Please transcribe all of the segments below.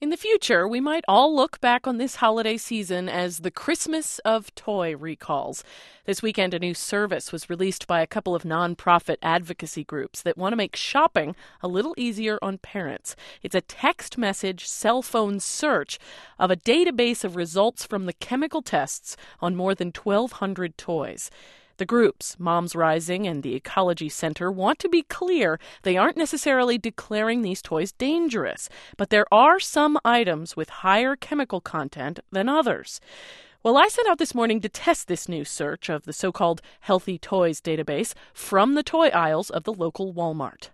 In the future, we might all look back on this holiday season as the Christmas of toy recalls. This weekend, a new service was released by a couple of nonprofit advocacy groups that want to make shopping a little easier on parents. It's a text message cell phone search of a database of results from the chemical tests on more than 1,200 toys. The groups, Moms Rising and the Ecology Center, want to be clear they aren't necessarily declaring these toys dangerous, but there are some items with higher chemical content than others. Well, I set out this morning to test this new search of the so-called Healthy Toys database from the toy aisles of the local Walmart.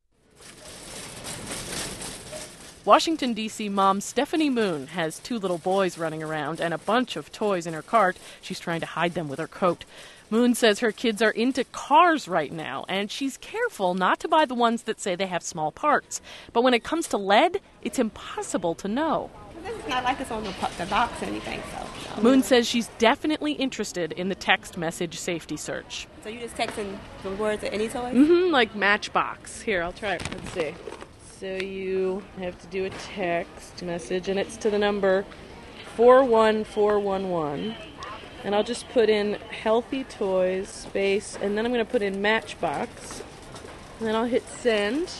Washington, D.C. mom Stephanie Moon has two little boys running around and a bunch of toys in her cart. She's trying to hide them with her coat. Moon says her kids are into cars right now, and she's careful not to buy the ones that say they have small parts. But when it comes to lead, it's impossible to know. It's not like it's on the box or anything, so. Moon says she's definitely interested in the text message safety search. So you just texting the words of any toy? Like Matchbox. Here, I'll try it. Let's see. So you have to do a text message, and it's to the number 41411. And I'll just put in Healthy Toys, space, and then I'm going to put in Matchbox. And then I'll hit send.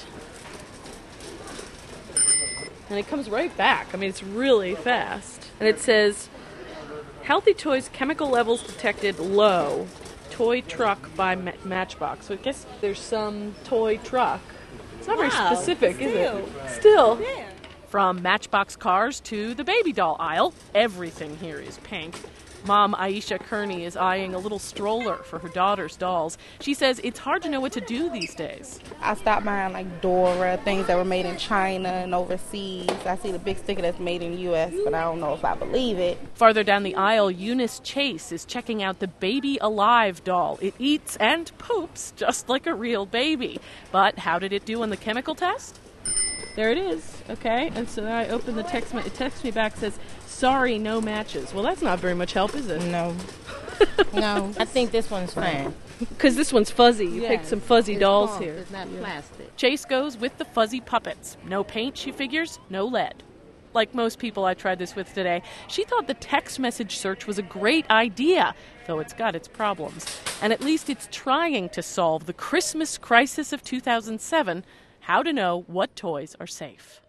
And it comes right back. I mean, it's really fast. And it says, Healthy Toys chemical levels detected low. Toy truck by Matchbox. So I guess there's some toy truck. It's not very specific, is it? Still. Yeah. From Matchbox cars to the baby doll aisle, everything here is pink. Mom Aisha Kearney is eyeing a little stroller for her daughter's dolls. She says it's hard to know what to do these days. I stopped buying like Dora, things that were made in China and overseas. I see the big sticker that's made in the U.S., but I don't know if I believe it. Farther down the aisle, Eunice Chase is checking out the Baby Alive doll. It eats and poops just like a real baby. But how did it do on the chemical test? There it is. Okay, and so I open the text. It texts me back, says, sorry, no matches. Well, that's not very much help, is it? No. No. I think this one's fine. Because this one's fuzzy. You picked some fuzzy dolls false. here. It's not plastic. Chase goes with the fuzzy puppets. No paint, she figures, no lead. Like most people I tried this with today, she thought the text message search was a great idea, though it's got its problems. And at least it's trying to solve the Christmas crisis of 2007, how to know what toys are safe.